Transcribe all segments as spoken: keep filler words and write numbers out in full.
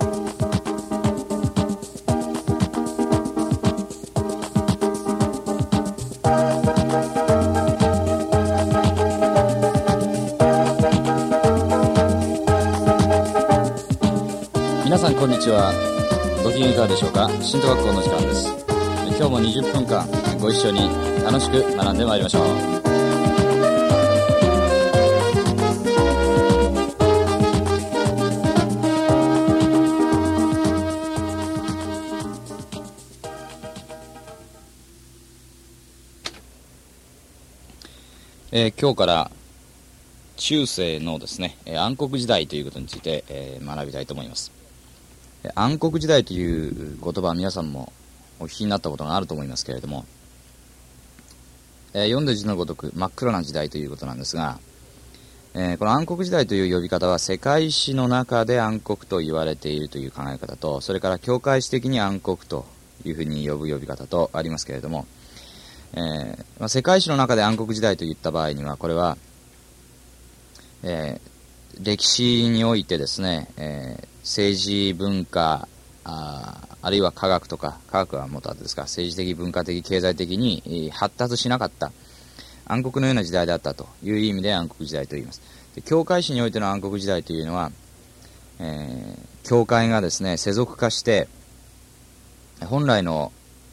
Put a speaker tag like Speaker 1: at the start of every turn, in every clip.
Speaker 1: 皆さんこんにちは。ご機嫌いかがでしょうか。新都学校の時間です。今日もにじゅっぷんかんご一緒に楽しく学んでまいりましょう。えー、今日から中世のですね、暗黒時代ということについて、えー、学びたいと思います。暗黒時代という言葉は皆さんもお聞きになったことがあると思いますけれども、えー、読んで字のごとく真っ暗な時代ということなんですが、えー、この暗黒時代という呼び方は世界史の中で暗黒と言われているという考え方と、それから教会史的に暗黒というふうに呼ぶ呼び方とありますけれども、えーまあ、世界史の中で暗黒時代といった場合には、これは、えー、歴史においてですね、えー、政治文化 あ, あるいは科学とか、科学はもっと後ですが、政治的文化的経済的に、えー、発達しなかった暗黒のような時代であったという意味で暗黒時代と言います。で、教会史においての暗黒時代というのは、えー、教会がですね世俗化して本来の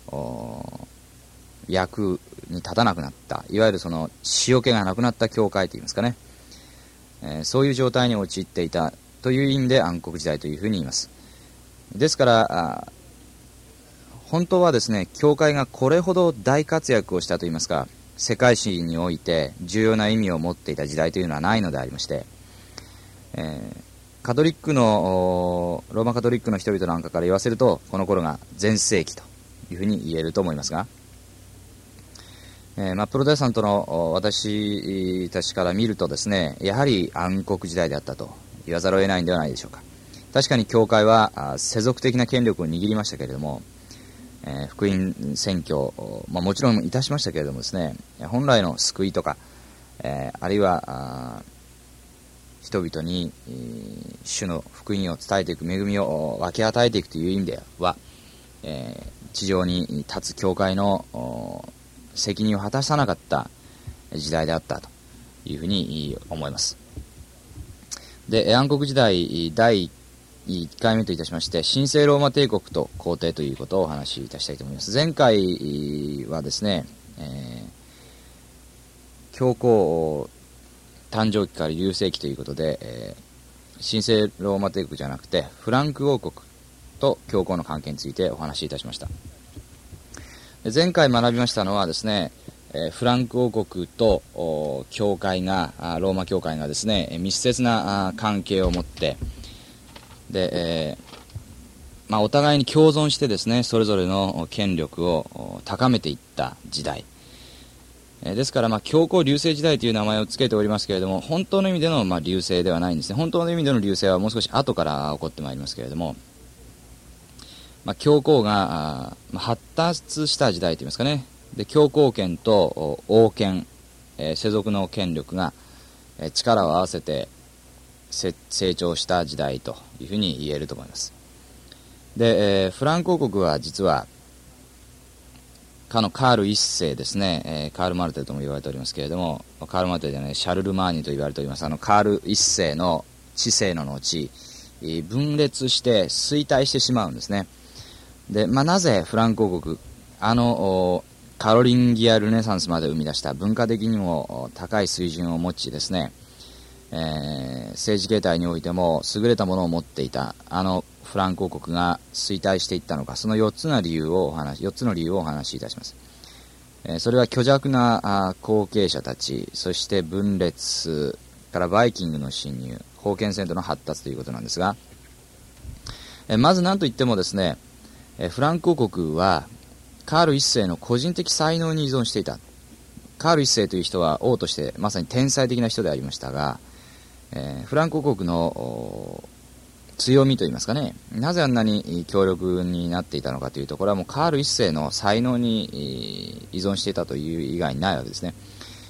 Speaker 1: 役に立たなくなった、いわゆるその塩気がなくなった教会といいますかね、えー、そういう状態に陥っていたという意味で暗黒時代というふうに言います。ですから本当はですね、教会がこれほど大活躍をしたといいますか、世界史において重要な意味を持っていた時代というのはないのでありまして、えー、カトリックのローマカトリックの人々なんかから言わせると、この頃が全盛期というふうに言えると思いますが、えーまあ、プロテスタントの私たちから見るとですね、やはり暗黒時代であったと言わざるを得ないんではないでしょうか。確かに教会は世俗的な権力を握りましたけれども、えー、福音宣教、まあ、もちろんいたしましたけれどもですね、本来の救いとか、えー、あるいは人々に、えー、主の福音を伝えていく恵みを分け与えていくという意味では、えー、地上に立つ教会の責任を果たさなかった時代であったというふうに思います。で、暗黒時代だいいっかいめといたしまして、神聖ローマ帝国と皇帝ということをお話しいたしたいと思います。前回はですね、えー、教皇誕生期から隆盛期ということで、えー、神聖ローマ帝国じゃなくてフランク王国と教皇の関係についてお話しいたしました。前回学びましたのはですね、えー、フランク王国と教会がローマ教会がですね密接な関係を持って、で、えーまあ、お互いに共存してですね、それぞれの権力を高めていった時代、えー、ですから、まあ、教皇隆盛時代という名前を付けておりますけれども、本当の意味での、まあ、隆盛ではないんですね。本当の意味での隆盛はもう少し後から起こってまいりますけれども、まあ、教皇があ発達した時代といいますかね。で、教皇権と王権、えー、世俗の権力が、えー、力を合わせて成長した時代というふうに言えると思います。で、えー、フランク王国は実はかのカール一世ですね、えー、カール・マルテルとも言われておりますけれども、カール・マルテルじゃない、シャルル・マーニと言われております。あのカール一世の治世の後、分裂して衰退してしまうんですね。で、まあ、なぜフランク王国、あのカロリンギア・ルネサンスまで生み出した文化的にも高い水準を持ちですね、えー、政治形態においても優れたものを持っていたあのフランク王国が衰退していったのか、そのよっつの理由をお話よっつの理由をお話しいたします。えー、それは虚弱な後継者たち、そして分裂からバイキングの侵入、封建制度の発達ということなんですが、えー、まず何といってもですね、えー、フランク王国はカール一世の個人的才能に依存していた。カール一世という人は王としてまさに天才的な人でありましたが、えー、フランク王国の強みといいますかね、なぜあんなに強力になっていたのかというと、これはもうカール一世の才能に依存していたという以外にないわけですね。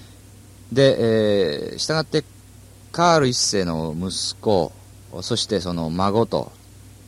Speaker 1: で、えー、従ってカール一世の息子、そしてその孫と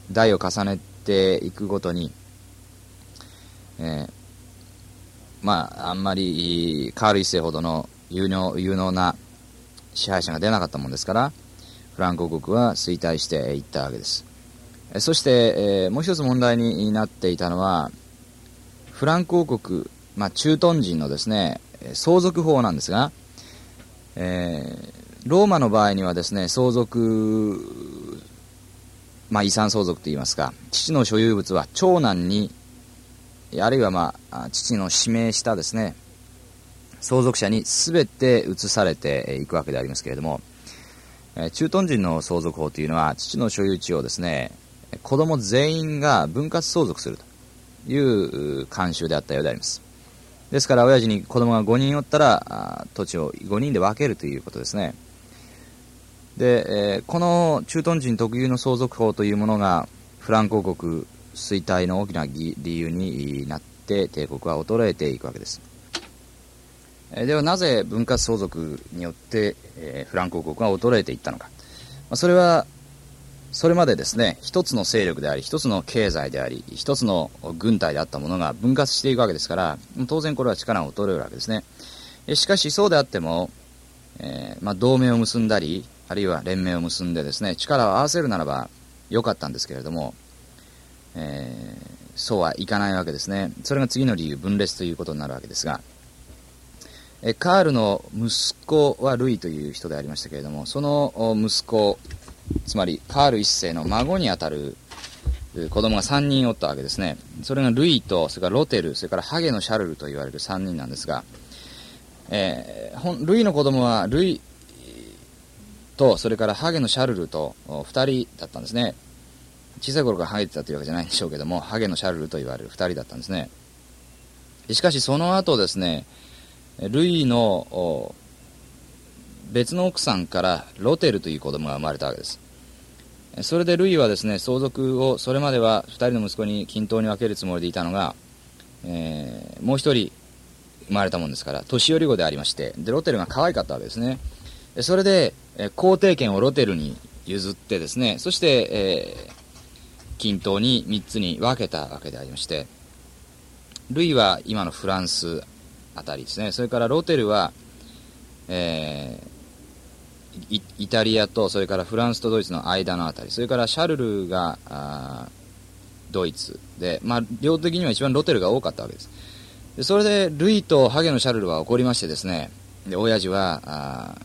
Speaker 1: 代を重ねていくごとに、えー、まああんまりカール一世ほどの有能、有能な支配者が出なかったもんですから、フランク王国は衰退していったわけです。そして、えー、もう一つ問題になっていたのは、フランク王国、まあ、駐屯人のですね、相続法なんですが、えー、ローマの場合にはですね、相続、まあ、遺産相続といいますか、父の所有物は長男に、あるいは、まあ、父の指名したですね、相続者に全て移されていくわけでありますけれども、駐屯人の相続法というのは、父の所有地をですね、子供全員が分割相続するという慣習であったようであります。ですから親父に子供がごにんおったら土地をごにんで分けるということですね。で、えー、この駐屯人特有の相続法というものがフランク王国衰退の大きな理由になって帝国は衰えていくわけです。ではなぜ分割相続によって、えー、フランク王国が衰えていったのか、まあ、それはそれまでですね、一つの勢力であり、一つの経済であり、一つの軍隊であったものが分割していくわけですから、当然これは力が衰えるわけですね。しかしそうであっても、えーまあ、同盟を結んだり、あるいは連盟を結んでですね、力を合わせるならばよかったんですけれども、えー、そうはいかないわけですね。それが次の理由、分裂ということになるわけですが、えカールの息子はルイという人でありましたけれども、その息子、つまりカール一世の孫にあたる子供がさんにんおったわけですね。それがルイと、それからロテル、それからハゲのシャルルと言われるさんにんなんですが、えー、ルイの子供はルイと、それからハゲのシャルルとふたりだったんですね。小さい頃からハゲてたというわけじゃないんでしょうけども、ハゲのシャルルと言われるふたりだったんですね。しかしその後ですね、ルイの別の奥さんからロテルという子供が生まれたわけです。それでルイはですね、相続をそれまではふたりの息子に均等に分けるつもりでいたのが、えー、もうひとり生まれたもんですから年寄り子でありまして、でロテルが可愛かったわけですね。それで皇帝権をロテルに譲ってですね、そして、えー、均等にみっつに分けたわけでありまして、ルイは今のフランスあたりですね。それからロテルは、えー、イ, イタリアと、それからフランスとドイツの間のあたり、それからシャルルがあドイツで、まあ、量的には一番ロテルが多かったわけです。でそれでルイとハゲのシャルルは怒りましてですね、で親父はあ、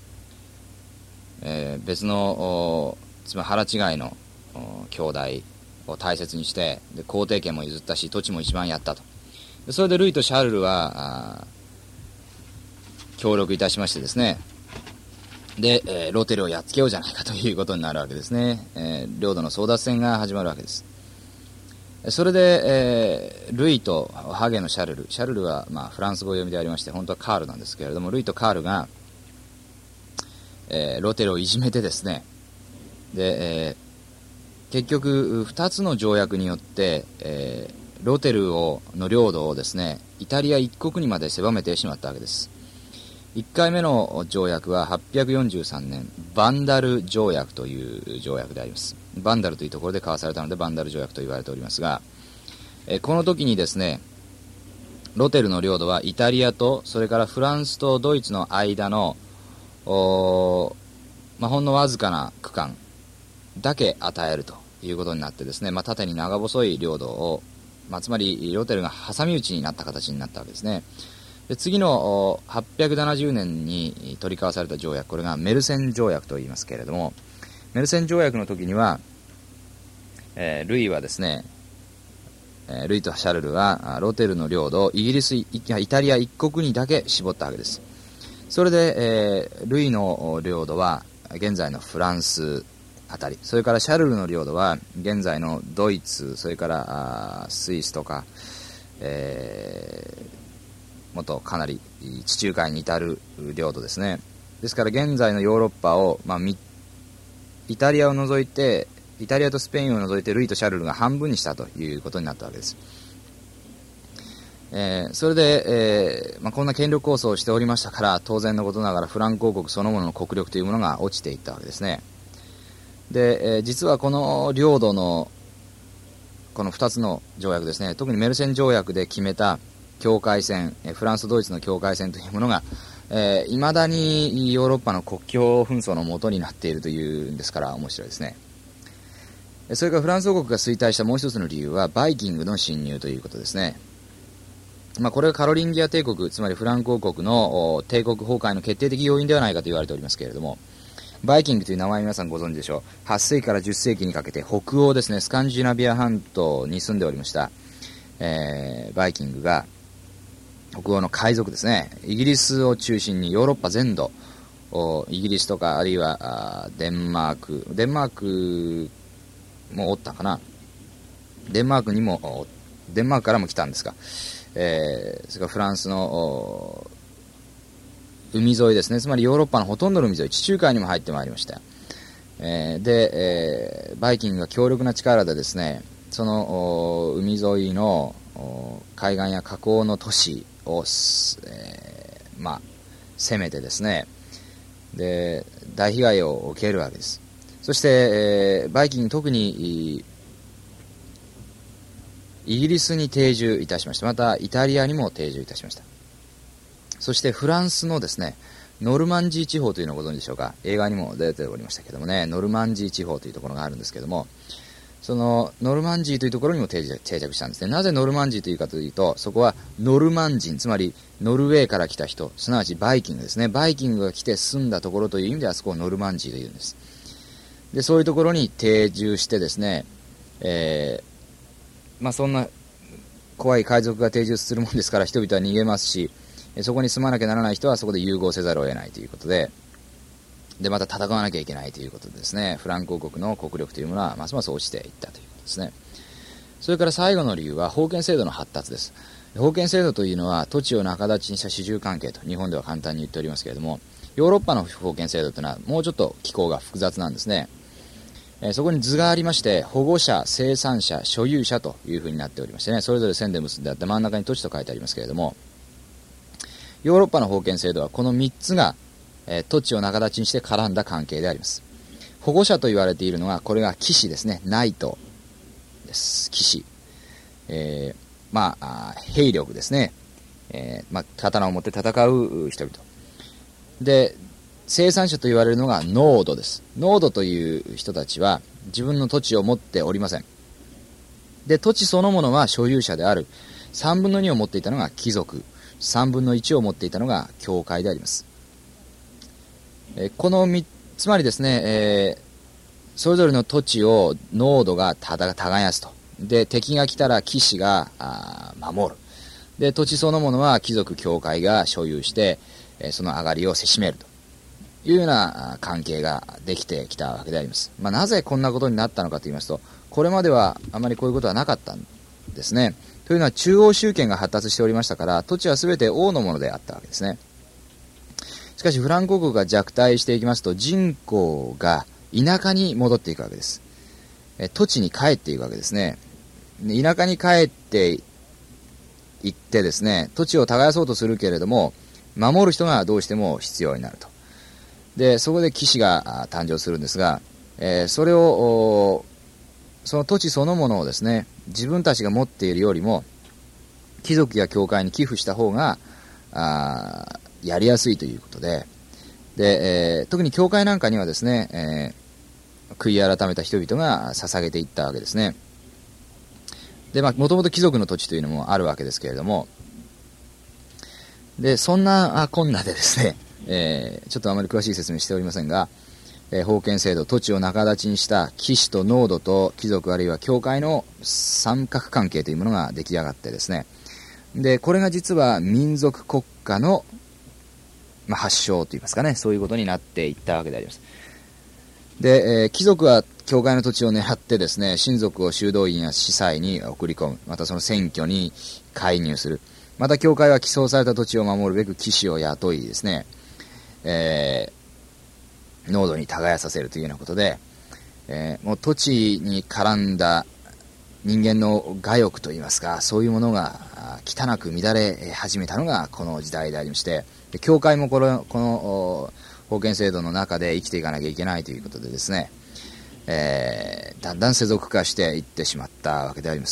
Speaker 1: えー、別のつまり腹違いの兄弟を大切にして、で皇帝権も譲ったし土地も一番やったと。それでルイとシャルルは協力いたしましてですね、で、えー、ロテルをやっつけようじゃないかということになるわけですね。えー、領土の争奪戦が始まるわけです。それで、えー、ルイとハゲのシャルル、シャルルは、まあ、フランス語読みでありまして本当はカールなんですけれども、ルイとカールが、えー、ロテルをいじめてですね、で、えー、結局ふたつの条約によって、えーロテルをの領土をですね、イタリア一国にまで狭めてしまったわけです。いっかいめの条約ははっぴゃくよんじゅうさんねん、バンダル条約という条約であります。バンダルというところで交わされたのでバンダル条約と言われておりますが、えこの時にですね、ロテルの領土はイタリアと、それからフランスとドイツの間の、まあ、ほんのわずかな区間だけ与えるということになってですね、まあ、縦に長細い領土を、まあ、つまりロテルが挟み撃ちになった形になったわけですね。で次のはっぴゃくななじゅうねんに取り交わされた条約、これがメルセン条約といいますけれども、メルセン条約の時には、えー、ルイはですね、えー、ルイとシャルルはロテルの領土をイギリス、イタリア一国にだけ絞ったわけです。それで、えー、ルイの領土は現在のフランスあたり、それからシャルルの領土は現在のドイツ、それからスイスとか、えー、もっとかなり地中海に至る領土ですね。ですから現在のヨーロッパを、まあ、イタリアを除いて、イタリアとスペインを除いてルイとシャルルが半分にしたということになったわけです。えー、それで、えーまあ、こんな権力構想をしておりましたから、当然のことながらフランク王国そのものの国力というものが落ちていったわけですね。で、えー、実はこの領土のこのふたつの条約ですね、特にメルセン条約で決めた境界線、フランスとドイツの境界線というものが、えー、未だにヨーロッパの国境紛争の元になっているというんですから面白いですね。それからフランス王国が衰退したもう一つの理由はバイキングの侵入ということですね。まあ、これはカロリンギア帝国、つまりフランク王国の帝国崩壊の決定的要因ではないかと言われておりますけれども、バイキングという名前皆さんご存知でしょう。はっせいきからじゅっせいきにかけて北欧ですね、スカンジナビア半島に住んでおりました、えー、バイキングが、北欧の海賊ですね、イギリスを中心にヨーロッパ全土、イギリスとかあるいはデンマーク、デンマークもおったかな、デンマークにも、デンマークからも来たんですが、えー、それからフランスの海沿いですね、つまりヨーロッパのほとんどの海沿い、地中海にも入ってまいりました。えー、で、えー、バイキングが強力な力でですね、その海沿いの海岸や河口の都市を、えー、まあ攻めてですね、で大被害を受けるわけです。そして、えー、バイキング特にイギリスに定住いたしました。またイタリアにも定住いたしました。そしてフランスのですね、ノルマンジー地方というのをご存知でしょうか。映画にも出ておりましたけどもね、ノルマンジー地方というところがあるんですけども、そのノルマンジーというところにも定着したんですね。なぜノルマンジーというかというと、そこはノルマン人、つまりノルウェーから来た人、すなわちバイキングですね。バイキングが来て住んだところという意味であそこをノルマンジーというんです。で、そういうところに定住してですね、えーまあ、そんな怖い海賊が定住するもんですから人々は逃げますし、そこに住まなきゃならない人はそこで融合せざるを得ないということで、でまた戦わなきゃいけないということでですね、フランク王国の国力というものはますます落ちていったということですね。それから最後の理由は封建制度の発達です。封建制度というのは土地を仲立ちにした主従関係と日本では簡単に言っておりますけれども、ヨーロッパの封建制度というのはもうちょっと機構が複雑なんですね。えそこに図がありまして、保護者、生産者、所有者というふうになっておりましてね、それぞれ線で結んであって真ん中に土地と書いてありますけれども、ヨーロッパの封建制度はこのみっつが、え土地を仲立ちにして絡んだ関係であります。保護者と言われているのは、これが騎士ですね、ナイトです。騎士、えー、まあ兵力ですね、えー、まあ、刀を持って戦う人々で、生産者と言われるのがノードです。ノードという人たちは自分の土地を持っておりません。で、土地そのものは所有者である。さんぶんのにを持っていたのが貴族、さんぶんのいちを持っていたのが教会であります。えー、このみつまりですね、えー、それぞれの土地をノードが耕すと。で、敵が来たら騎士が守る。で、土地そのものは貴族教会が所有して、えー、その上がりをせしめるというような関係ができてきたわけであります。まあ、なぜこんなことになったのかと言いますと、これまではあまりこういうことはなかったんですね。というのは中央集権が発達しておりましたから、土地は全て王のものであったわけですね。しかしフランク王国が弱体していきますと、人口が田舎に戻っていくわけです。え土地に帰っていくわけですね。田舎に帰っていってですね、土地を耕そうとするけれども、守る人がどうしても必要になると。で、そこで騎士が誕生するんですが、えー、それを、その土地そのものをですね、自分たちが持っているよりも、貴族や教会に寄付した方が、あやりやすいということで、で、えー、特に教会なんかにはですね、えー、悔い改めた人々が捧げていったわけですね。で、まあ、もともと貴族の土地というのもあるわけですけれども、で、そんなこんなでですね、えー、ちょっとあまり詳しい説明しておりませんが、えー、封建制度、土地を仲立ちにした騎士とノードと貴族あるいは教会の三角関係というものが出来上がってですね、で、これが実は民族国家の、まあ、発祥といいますかね、そういうことになっていったわけであります。で、えー、貴族は教会の土地を狙ってですね、親族を修道院や司祭に送り込む、またその選挙に介入する、また教会は寄贈された土地を守るべく騎士を雇いですね、えー、濃度に耕させるというようなことで、えー、もう土地に絡んだ人間の我欲といいますか、そういうものが汚く乱れ始めたのがこの時代でありまして、で教会もこの、この封建制度の中で生きていかなきゃいけないということでですね、 えー、だんだん世俗化していってしまったわけであります。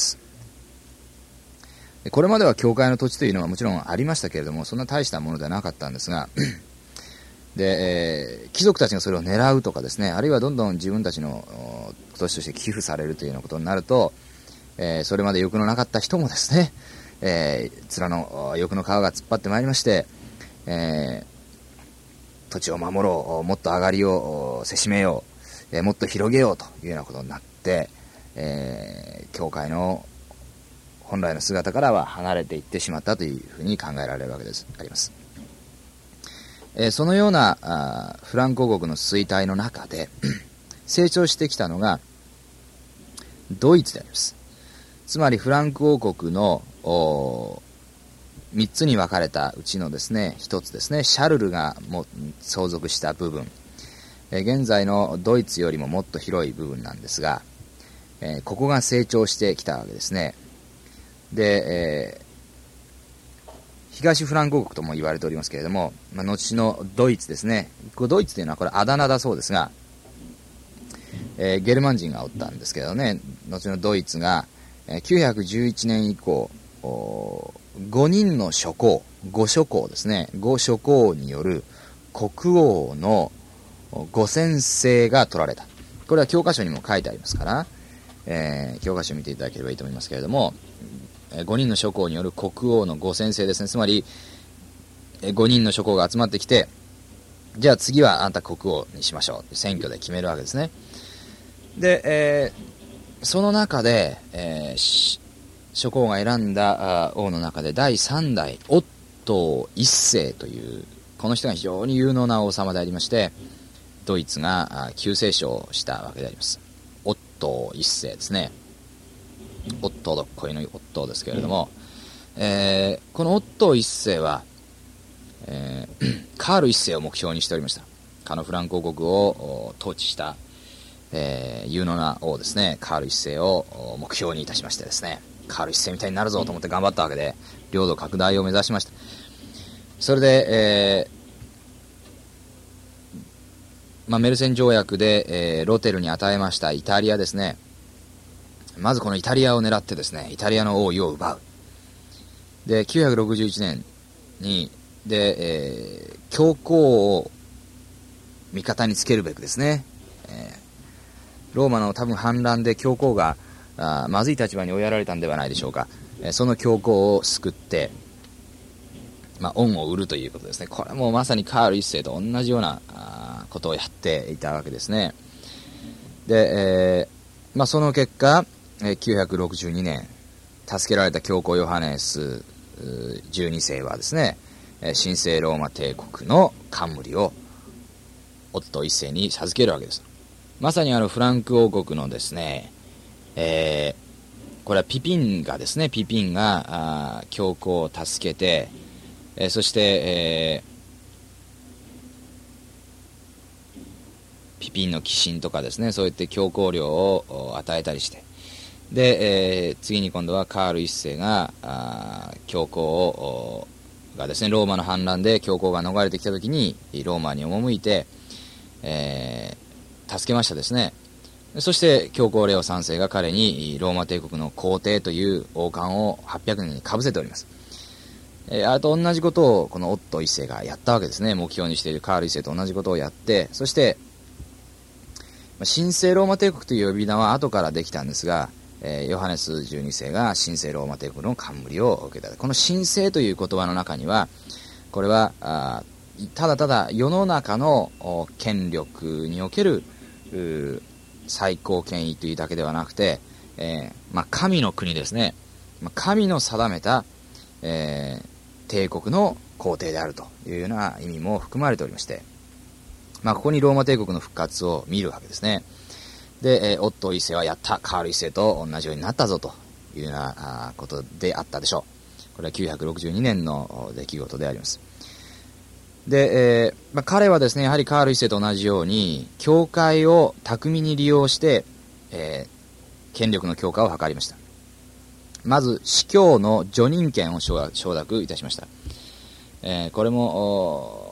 Speaker 1: これまでは教会の土地というのはもちろんありましたけれども、そんな大したものではなかったんですがで、えー、貴族たちがそれを狙うとかですね、あるいはどんどん自分たちの土地として寄付されるというようなことになると、えー、それまで欲のなかった人もですね、えー、面の欲の皮が突っ張ってまいりまして、えー、土地を守ろう、もっと上がりをせしめよう、えー、もっと広げようというようなことになって、えー、教会の本来の姿からは離れていってしまったというふうに考えられるわけです、あります。えー、そのようなあフランク王国の衰退の中で成長してきたのがドイツであります。つまりフランク王国のみっつに分かれたうちのですねひとつですね、シャルルがも相続した部分、えー、現在のドイツよりももっと広い部分なんですが、えー、ここが成長してきたわけですね。で、えー東フランク王国とも言われておりますけれども、まあ、後のドイツですね。ドイツというのはこれあだ名だそうですが、えー、ゲルマン人がおったんですけどね、後のドイツが、えー、きゅうひゃくじゅういちねん以降、ごにんの諸侯、ご諸侯ですね、ご諸侯による国王のご宣誓が取られた。これは教科書にも書いてありますから、えー、教科書を見ていただければいいと思いますけれども、ごにんの諸侯による国王のご宣誓ですね。つまりごにんの諸侯が集まってきて、じゃあ次はあんた国王にしましょう、選挙で決めるわけですね。で、えー、その中で、えー、諸侯が選んだ王の中でだいさんだいオットー一世というこの人が非常に有能な王様でありまして、ドイツが救世主をしたわけであります。オットー一世ですね。オットーどっこいのオットーですけれども、えー、このオットー一世は、えー、カール一世を目標にしておりました。かのフランク王国を統治した、えー、有能な王ですね、カール一世を目標にいたしましてですね、カール一世みたいになるぞと思って頑張ったわけで、領土拡大を目指しました。それで、えーまあ、メルセン条約で、えー、ロテルに与えましたイタリアですね。まずこのイタリアを狙ってですね、イタリアの王位を奪う。で、きゅうひゃくろくじゅういちねんに、で、えー、教皇を味方につけるべくですね、えー、ローマの多分反乱で教皇があまずい立場に追いやられたんではないでしょうか。えー、その教皇を救って、まあ、恩を売るということですね。これもまさにカール一世と同じようなあことをやっていたわけですね。で、えーまあ、その結果、きゅうひゃくろくじゅうにねん、助けられた教皇ヨハネスじゅうにせいはですね、神聖ローマ帝国の冠をオットー一世に授けるわけです。まさにあのフランク王国のですね、えー、これはピピンがですね、ピピンがあ教皇を助けて、えー、そして、えー、ピピンの寄進とかですね、そういって教皇領を与えたりして、で、えー、次に今度はカール一世があ教皇をがですね、ローマの反乱で教皇が逃れてきたときにローマに赴いて、えー、助けましたですね。そして教皇レオさん世が彼にローマ帝国の皇帝という王冠をはっぴゃくねんにかぶせております。えー、あと同じことをこのオットー一世がやったわけですね。目標にしているカール一世と同じことをやって、そして神聖ローマ帝国という呼び名は後からできたんですが、えー、ヨハネスじゅうに世が神聖ローマ帝国の冠を受けた。この神聖という言葉の中には、これはあただただ世の中の権力における最高権威というだけではなくて、えーまあ、神の国ですね、まあ、神の定めた、えー、帝国の皇帝であるというような意味も含まれておりまして、まあ、ここにローマ帝国の復活を見るわけですね。で、えー、オットー一世はやった、カール一世と同じようになったぞというようなことであったでしょう。これはきゅうひゃくろくじゅうにねんの出来事であります。で、えーまあ、彼はですね、やはりカール一世と同じように教会を巧みに利用して、えー、権力の強化を図りました。まず司教の叙任権を承諾いたしました。えー、これも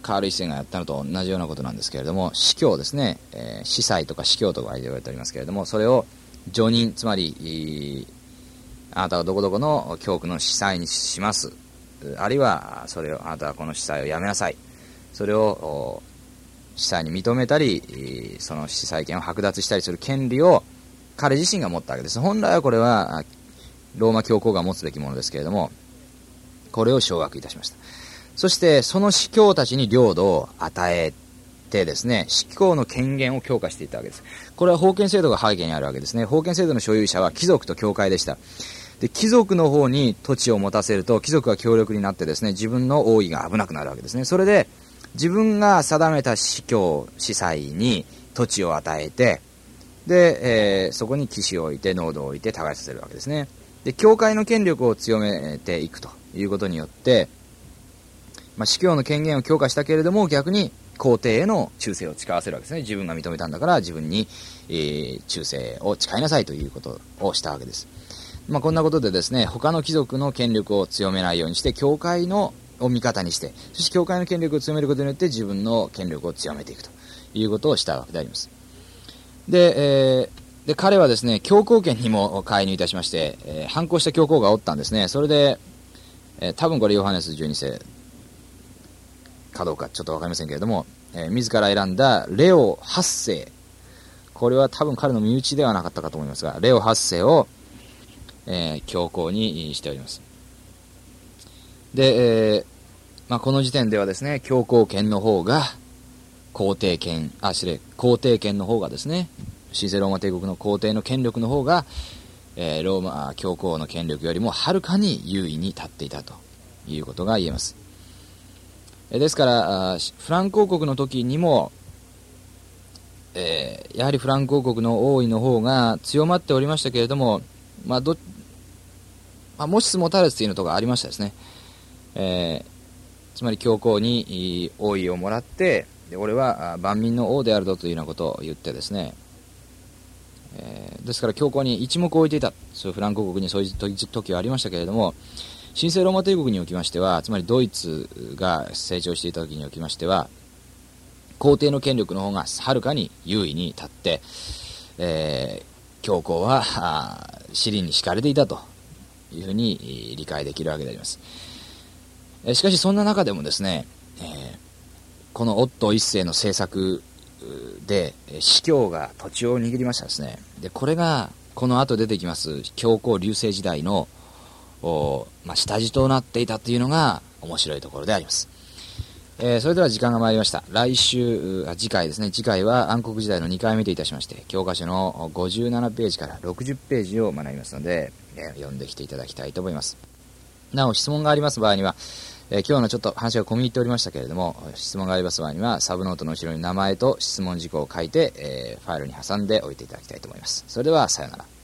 Speaker 1: カール一世がやったのと同じようなことなんですけれども、司教ですね、えー、司祭とか司教とか言われておりますけれども、それを叙任、つまりあなたはどこどこの教区の司祭にします、あるいはそれをあなたはこの司祭をやめなさい、それを司祭に認めたり、その司祭権を剥奪したりする権利を彼自身が持ったわけです。本来はこれはローマ教皇が持つべきものですけれども、これを掌握いたしました。そしてその司教たちに領土を与えてですね、司教の権限を強化していったわけです。これは封建制度が背景にあるわけですね。封建制度の所有者は貴族と教会でした。で、貴族の方に土地を持たせると、貴族が強力になってですね、自分の王位が危なくなるわけですね。それで自分が定めた司教司祭に土地を与えて、で、えー、そこに騎士を置いて農道を置いて耕させるわけですね。で、教会の権力を強めていくということによって、まあ、司教の権限を強化したけれども、逆に皇帝への忠誠を誓わせるわけですね。自分が認めたんだから自分に、えー、忠誠を誓いなさいということをしたわけです。まあ、こんなことでですね、他の貴族の権力を強めないようにして、教会のを味方にして、そして教会の権力を強めることによって自分の権力を強めていくということをしたわけであります。で、えー、で彼はですね、教皇権にも介入いたしまして、えー、反抗した教皇がおったんですね。それで、えー、多分これヨハネスじゅうに世かどうかちょっと分かりませんけれども、えー、自ら選んだレオはち世、これは多分彼の身内ではなかったかと思いますが、レオはち世を、えー、教皇にしております。で、えーまあ、この時点ではですね、教皇権の方が皇帝権、あ、失礼、皇帝権の方がですね、神聖ローマ帝国の皇帝の権力の方が、えー、ローマ教皇の権力よりもはるかに優位に立っていたということが言えます。ですからフランク王国の時にも、えー、やはりフランク王国の王位の方が強まっておりましたけれども、まあどまあ、持ちつ持たれつというのとかありましたですね。えー、つまり教皇に王位をもらって、で俺は万民の王であるぞというようなことを言ってですね、えー、ですから教皇に一目置いていた、そういうフランク王国にそういう時はありましたけれども、神聖ローマ帝国におきましては、つまりドイツが成長していた時におきましては、皇帝の権力の方がはるかに優位に立って、えー、教皇は尻に敷かれていたというふうに理解できるわけであります。しかしそんな中でもですね、えー、このオット一世の政策で司教が土地を握りましたですね。でこれがこの後出てきます教皇隆盛時代のまあ、下地となっていたというのが面白いところであります。えー、それでは時間が参りました。来週あ次回ですね、次回は暗黒時代のにかいめといたしまして、教科書のごじゅうななページからろくじゅっページを学びますので、えー、読んできていただきたいと思います。なお質問があります場合には、えー、今日のちょっと話が込み入っておりましたけれども、質問があります場合にはサブノートの後ろに名前と質問事項を書いて、えー、ファイルに挟んでおいていただきたいと思います。それではさようなら。